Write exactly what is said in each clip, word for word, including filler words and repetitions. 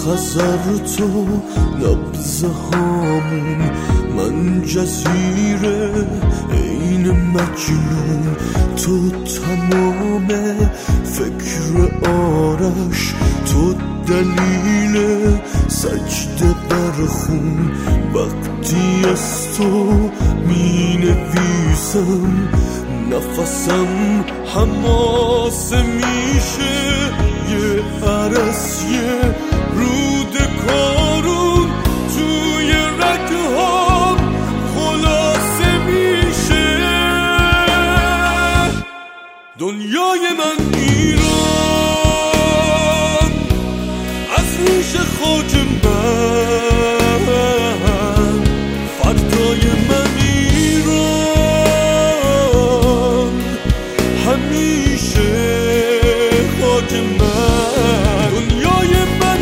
خزر تو نبض هامون، من جزیره این مجنون، تو تمام فکر آرش، تو دلیل سجده بر خون. وقتی از تو می نویسم نفسم حماسه میشه، یه عرس یه رود کارون توی رگهام خلاصه میشه. دنیای من ایران، از ریش خاک من، فردای من ایران، همیشه خاک من. دنیای من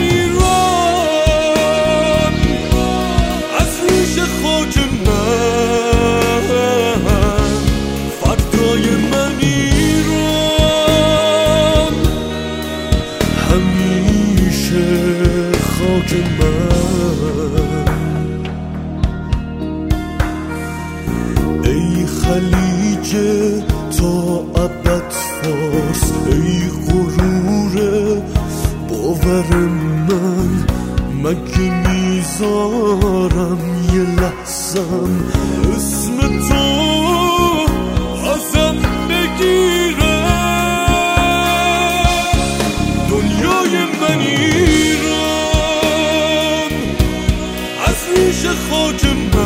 ایران، از ریش خاک من، فردای من ایران، همیشه خاک من. ای خلیج تا ابد فارس، ای غرور باور من، مگه میذارم یه لحظم اسم تو ازم بگیره. دنیای من ایران، از ریش خاک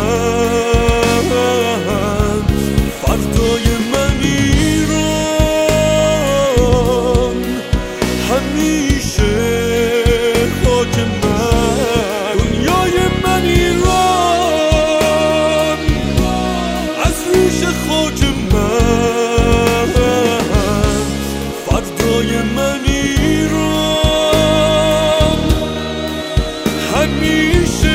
من، فردای من ایران، همیشه خاک من. دنیای من ایران، از ریش خاک من، فردای من ایران، همیشه